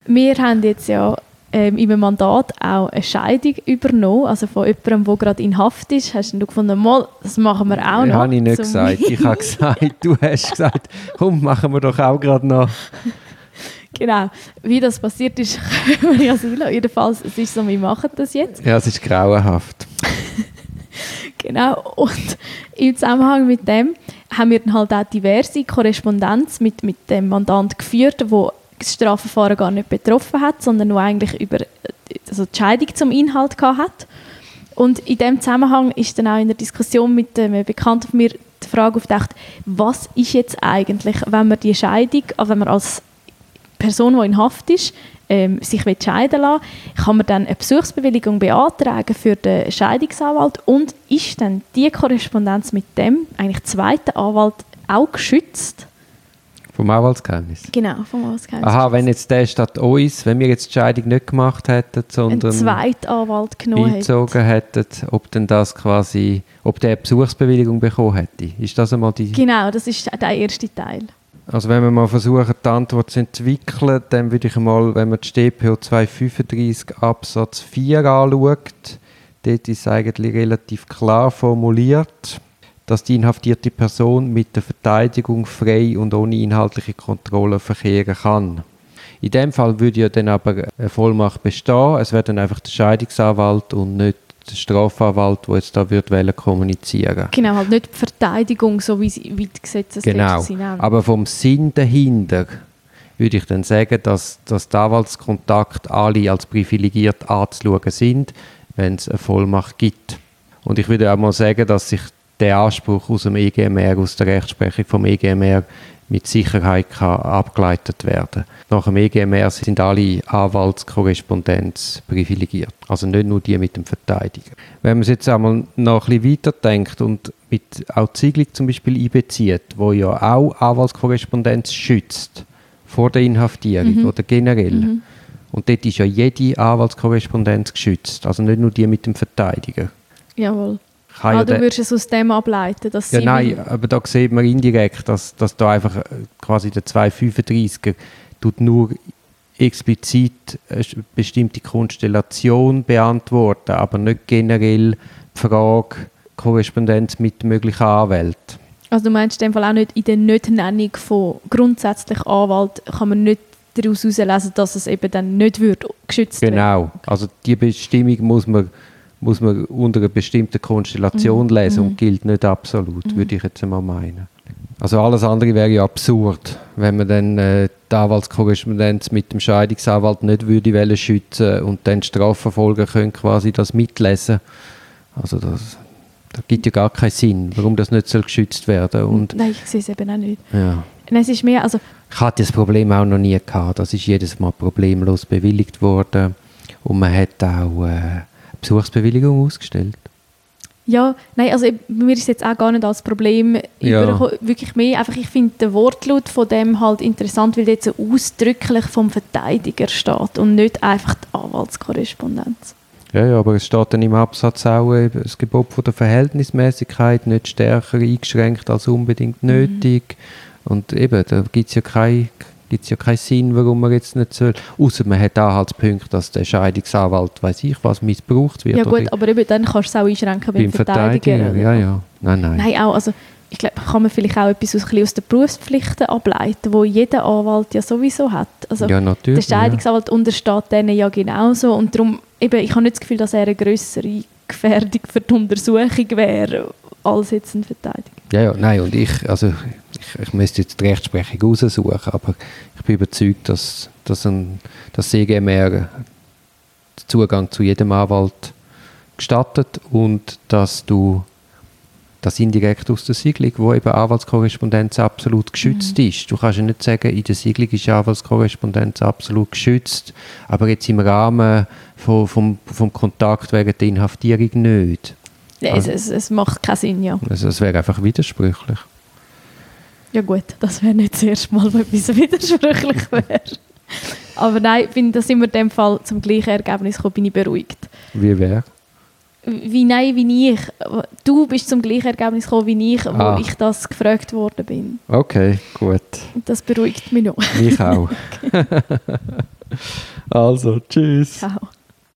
wir haben jetzt ja in einem Mandat auch eine Scheidung übernommen, also von jemandem, der gerade in Haft ist. Hast du gefunden, mal, das machen wir auch noch? Das habe ich nicht gesagt. Ich habe gesagt, du hast gesagt, komm, machen wir doch auch gerade noch. Genau. Wie das passiert ist, können wir ja sehen. Jedenfalls, es ist so, wir machen das jetzt. Ja, es ist grauenhaft. Genau. Und im Zusammenhang mit dem haben wir dann halt auch diverse Korrespondenz mit dem Mandant geführt, wo das Strafverfahren gar nicht betroffen hat, sondern nur eigentlich über die Scheidung zum Inhalt gehabt hat. Und in dem Zusammenhang ist dann auch in der Diskussion mit einem Bekannten von mir die Frage aufgetaucht, was ist jetzt eigentlich, wenn man die Scheidung, also wenn man als Person, die in Haft ist, sich scheiden lassen will, kann man dann eine Besuchsbewilligung beantragen für den Scheidungsanwalt und ist dann die Korrespondenz mit dem eigentlich zweiten Anwalt auch geschützt? Vom Anwaltsgeheimnis? Genau, vom Anwaltsgeheimnis. Aha, wenn jetzt der statt uns, wenn wir jetzt die Scheidung nicht gemacht hätten, sondern einen zweiten Anwalt genommen eingezogen hätten, ob denn das quasi, ob der eine Besuchsbewilligung bekommen hätte. Ist das einmal die... Genau, das ist der erste Teil. Also wenn wir mal versuchen, die Antwort zu entwickeln, dann würde ich mal, wenn man die StPO 235 Absatz 4 anschaut, dort ist eigentlich relativ klar formuliert, dass die inhaftierte Person mit der Verteidigung frei und ohne inhaltliche Kontrolle verkehren kann. In dem Fall würde ja dann aber eine Vollmacht bestehen. Es wäre dann einfach der Scheidungsanwalt und nicht der Strafanwalt, der jetzt da würde kommunizieren. Genau, halt nicht die Verteidigung, so wie die Gesetzestexte sind. Genau, aber vom Sinn dahinter würde ich dann sagen, dass die Anwaltskontakte alle als privilegiert anzuschauen sind, wenn es eine Vollmacht gibt. Und ich würde auch mal sagen, dass sich der Anspruch aus dem EGMR, aus der Rechtsprechung vom EGMR mit Sicherheit kann abgeleitet werden. Nach dem EGMR sind alle Anwaltskorrespondenz privilegiert. Also nicht nur die mit dem Verteidiger. Wenn man es jetzt einmal noch ein bisschen weiterdenkt und mit auch die Ziegelung zum Beispiel einbezieht, wo ja auch Anwaltskorrespondenz schützt vor der Inhaftierung oder generell. Und dort ist ja jede Anwaltskorrespondenz geschützt. Also nicht nur die mit dem Verteidiger. Jawohl. Du würdest es aus dem ableiten, dass ja, nein, aber da sieht man indirekt, dass da einfach quasi der 235er tut nur explizit eine bestimmte Konstellation beantworten, aber nicht generell die Frage Korrespondenz mit möglichen Anwälten. Also du meinst in dem Fall auch nicht in der Nicht-Nennung von grundsätzlich Anwalt kann man nicht daraus herauslesen, dass es eben dann nicht wird geschützt wird? Genau, also die Bestimmung muss man unter einer bestimmten Konstellation lesen und gilt nicht absolut, würde ich jetzt einmal meinen. Also alles andere wäre ja absurd, wenn man dann die Anwaltskorrespondenz mit dem Scheidungsanwalt nicht würde schützen und dann Strafverfolger können quasi das mitlesen. Also das gibt ja gar keinen Sinn, warum das nicht geschützt werden soll. Nein, ich sehe es eben auch nicht. Ja. Es ist mehr, also ich hatte das Problem auch noch nie gehabt. Das ist jedes Mal problemlos bewilligt worden und man hat auch Besuchsbewilligung ausgestellt? Ja, nein, also mir ist jetzt auch gar nicht als Problem wirklich mehr, einfach ich finde den Wortlaut von dem halt interessant, weil jetzt so ausdrücklich vom Verteidiger steht und nicht einfach die Anwaltskorrespondenz. Ja, aber es steht dann im Absatz auch das Gebot von der Verhältnismäßigkeit nicht stärker eingeschränkt als unbedingt nötig und eben, da gibt es ja keinen Sinn, warum man jetzt nicht soll. Ausser man hat Anhaltspunkte, dass der Scheidungsanwalt, weiss ich was, missbraucht wird. Ja gut, aber eben dann kannst du es auch einschränken beim Verteidiger. Ja. Nein. Nein, auch, also ich glaube, kann man vielleicht auch etwas aus den Berufspflichten ableiten, wo jeder Anwalt ja sowieso hat. Also ja, natürlich. Der Scheidungsanwalt untersteht denen ja genauso und darum, eben, ich habe nicht das Gefühl, dass er eine grössere Gefährdung für die Untersuchung wäre, als jetzt ein Verteidiger. Ja, nein, und ich müsste jetzt die Rechtsprechung raussuchen, aber ich bin überzeugt, dass das EGMR den Zugang zu jedem Anwalt gestattet und dass du das indirekt aus der Sigelung, wo eben Anwaltskorrespondenz absolut geschützt ist. Du kannst ja nicht sagen, in der Sigelung ist Anwaltskorrespondenz absolut geschützt, aber jetzt im Rahmen vom Kontakt wegen der Inhaftierung nicht. Also, es macht keinen Sinn, ja. Also es wäre einfach widersprüchlich. Ja gut, das wäre nicht das erste Mal, wo etwas widersprüchlich wäre. Aber nein, da sind wir in dem Fall zum gleichen Ergebnis gekommen, bin ich beruhigt. Wie wer? Wie ich. Du bist zum gleichen Ergebnis gekommen wie ich, wo ich das gefragt worden bin. Okay, gut. Das beruhigt mich noch. Mich auch. Also, tschüss. Ciao.